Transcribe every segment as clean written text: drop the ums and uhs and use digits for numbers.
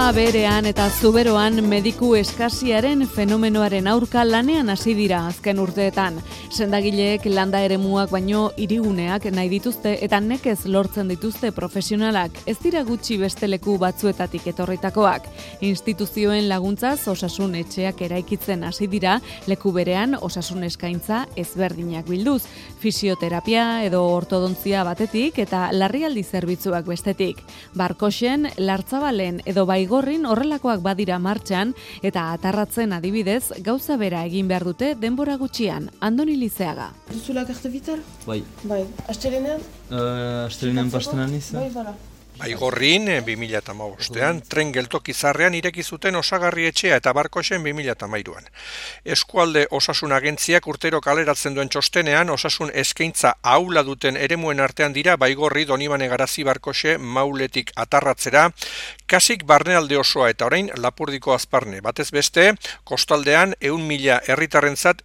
Bilboa, Berean eta Zuberoan mediku eskasiaren fenomenoaren aurka lanean hasi dira azken urteetan. Sendagileek landa eremuak baino hiriguneak nahi dituzte eta nekez lortzen dituzte profesionalak, ez dira gutxi beste leku batzuetatik etorritakoak. Instituzioen laguntzaz osasun etxeak eraikitzen hasi dira, leku berean osasun eskaintza ezberdinak bilduz, fisioterapia edo ortodontzia batetik eta larrialdi zerbitzuak bestetik. Barkoxen, Lartzabalen edo Baigorrin horrelakoak badira martxan eta Atarratzen adibidez gauza bera egin behar dute denbora gutxian. Andoni Lizeaga. Duzula karte vital? Bai. Astelenean? Astelenean pastenan izan. Bai, bara. Baigorrin 2015ean, tren geltoki zarrean ireki zuten osagarri etxea eta Barkoxen 2013an. Eskualde osasun agentziak urtero kaleratzen duen txostenean osasun eskaintza ahula duten eremuen artean dira Baigorri, Donibane Garazi, Barkoxe, Mauletik Atarratzera, kasik barnealde osoa eta orain Lapurdiko Azparne. Batez beste, kostaldean 100.000 herritarrentzat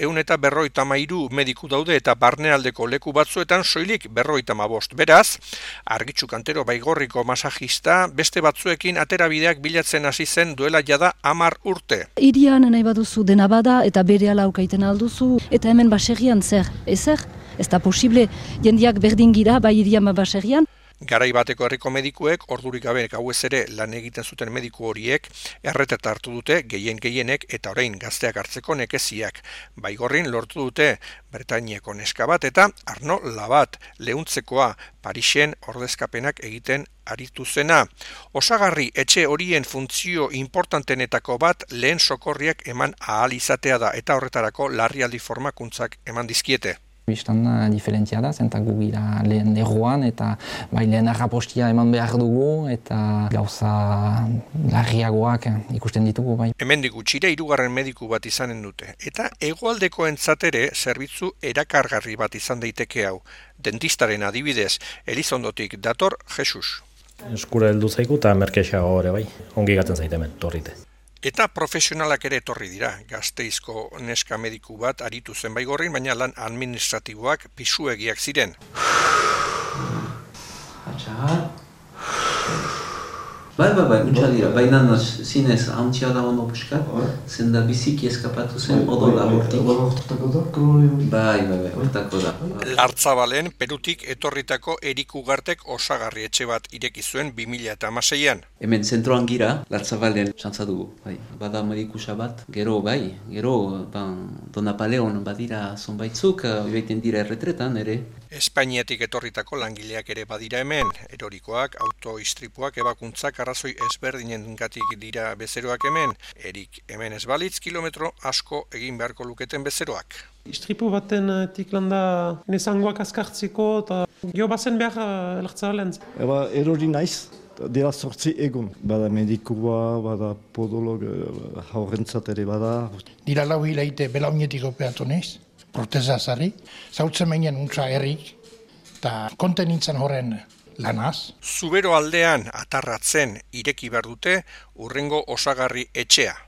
153 mediku daude eta barnealdeko leku batzuetan soilik 55. Beraz, Argitxu Kantero Baigorriko masajista beste batzuekin aterabideak bilatzen hasi zen duela jada 10 urte. Hirian nahi baduzu dena bada eta berehala aukaiten alduzu eta hemen baserrian zer, ezer? Ez da posible jendiak berdin gira bai hirian baserrian. Garai bateko herriko medikuek ordurik gabe gauez ere lan egiten zuten mediku horiek erreteta hartu dute gehienek eta orain gazteak hartzeko nekeziak. Baigorrin lortu dute Bretainiako neska bat eta Arno Labat Leuntzekoa Parisen ordezkapenak egiten aritu zena. Osagarri etxe horien funtzio importantenetako bat lehen sokorriak eman ahal izatea da eta horretarako larrialdi formakuntzak eman dizkiete. Bistan diferentzia da, zentak gu gira lehen erroan eta bai lehen arrapostia eman behar dugu eta gauza larriagoak ikusten ditugu bai. Hemendik gutxira 3. mediku bat izanen dute eta hegoaldekoentzat ere zerbitzu erakargarri bat izan daiteke hau. Dentistaren adibidez, Elizondotik dator Jesus. Eskura heldu zaiku eta merkexea ere bai, ongi gaten zaite hemen, torrite. Eta profesionalak ere etorri dira. Gazteizko neska mediku bat aritu zen Baigorrin, baina lan administratiboak pisuegiak ziren. Bai, untsa dira. Baina zinez hantzia da ondo puskat, zen da biziki eskapatu zen odola hortik. Bai, hortako da. Lartzabalen, Perutik etorritako Erik Ugartek osagarri etxe bat ireki zuen 2016an. Hemen zentroan gira, Lartzabalen xantza dugu. Bai. Bada medikusa bat, gero Dona Paleon badira zonbaitzuk, ibaiten dira erretretan ere. Espainiatik etorritako langileak ere badira hemen, erorikoak, autoistripuak, ebakuntzak, arrazoi ezberdinengatik dira bezeroak hemen. Erik hemen ez balitz kilometro asko egin beharko luketen bezeroak. Istripu baten landa nezangoak azkartzeko eta jo bazen behar Lartzabalen. Erori naiz, dela 8 egun. Bada medikua, bada podolog, haurrentzat ere bada. Dira 4 hilaite belaunetik operatu naiz, proteza zarri. Zautzen meinen untza herrik eta konten nintzen horren lanaz. Zubero aldean Atarratzen ireki behar dute urrengo osagarri etxea.